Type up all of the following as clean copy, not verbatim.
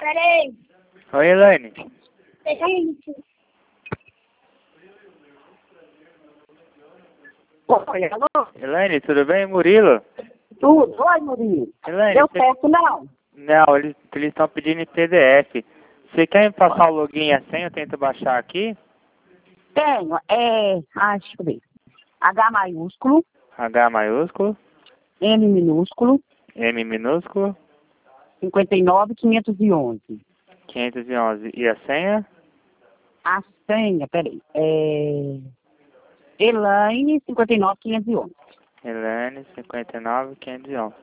Peraí. Oi, Elaine. Peraí. Oi, alô? Elaine, tudo bem? Murilo? Tudo. Oi, Murilo. Elaine, Deu certo, não? Não, eles estão pedindo em PDF. Você quer me passar o login e a senha? Eu tento baixar aqui. Tenho. Deixa eu ver. H maiúsculo, H maiúsculo, M minúsculo, M minúsculo, 59.511. 511. E a senha? A senha, peraí. Elaine, 59.511. Elaine, 59511.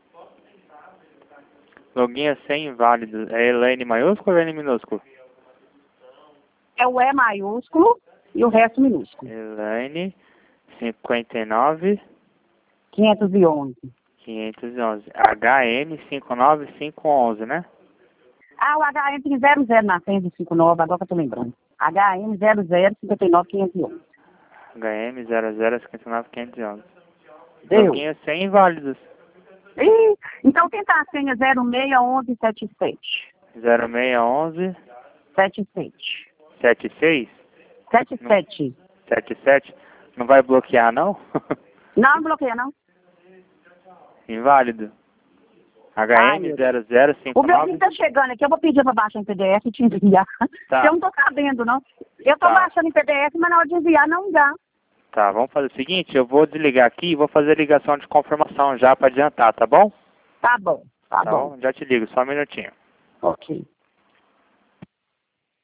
Login e senha inválido. É Elaine maiúsculo ou N minúsculo? É o E maiúsculo e o resto minúsculo. Elaine, 59 511. 511. HM 59511, né? O HM tem 00 na senha do 59, agora que eu tô lembrando. HM 00 59.511. HM 0059511. Deu. Login e senha inválidos. Então tenta a senha 061177. 0611 77. 76 77. 77. Não vai bloquear, não? Não bloqueia, não. Inválido. Ai, HM meu Deus. 0059. O meu filho tá chegando aqui, eu vou pedir pra baixar em PDF e te enviar. Tá. Eu não tô sabendo, não. Eu tô Tá. baixando em PDF, mas na hora de enviar não dá. Tá, vamos fazer o seguinte, eu vou desligar aqui e vou fazer a ligação de confirmação já para adiantar, tá bom? Tá bom, tá bom. Já te ligo, só um minutinho. Ok.